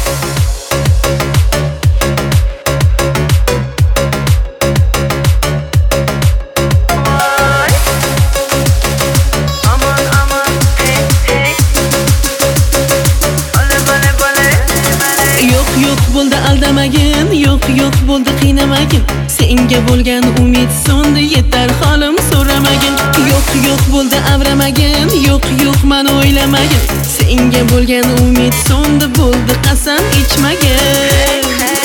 Bo'ldi aldamagin, yo'q bo'ldi qiynamagin. Senga bo'lgan umid so'ndi, yetar holim so'ramagin. Yo'q bo'ldi avramagin, yo'q men o'ylamagin. Senga bo'lgan umid so'ndi, bo'ldi qasam ichmagin.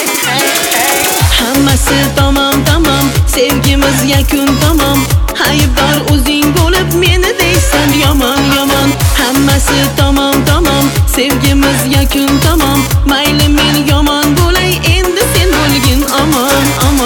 Hammasi tamom, sevgimiz yakun tamom. Aybdor o'zing bo'lib meni deysan yomon. Hammasi tamom, sevgimiz yakun tamom. Mayli men yomon bo'lay, endi sen bo'lgin omon.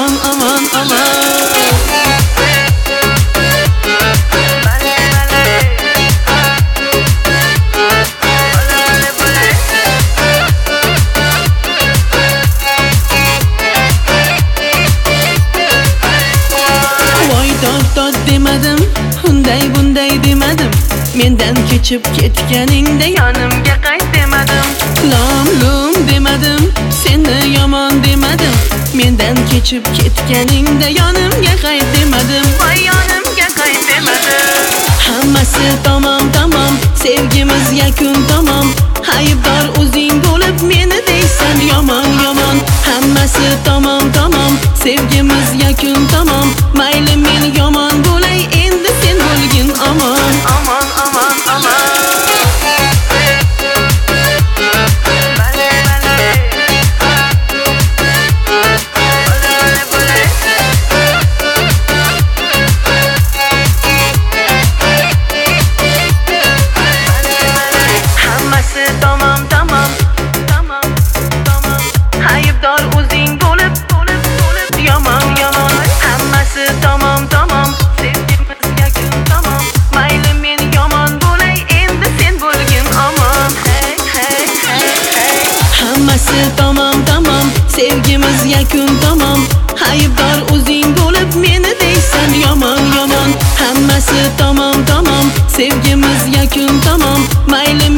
Voy dod demadim, bunday demadim. Mendan kechib ketganingda yonimga qayt demadim. Lom demadim, seni yomon demadim. Mendan kechib ketganingda yonimga qayt demadim. Voy yonimga qayt demadim. Hammasi tamom, sevgimiz yakun tamom. Aybdor o'zing bo'lib meni deysan yomon. Hammasi tamom, sevgimiz yakun tamom. Mayli men yomon bo'lay, endi sen bo'lgin omon. Hammasi tamom, aybdor o'zing bo'lib yomon. Hammasi tamom, sevgimiz yakun tamom. Mayli men yomon bo'lay, endi sen bo'lgin omon. Hammasi tamom, sevgimiz yakun tamom. Aybdor o'zing bo'lib meni deysan yomon. Hammasi tamom, sevgimiz yakun tamom. Mayli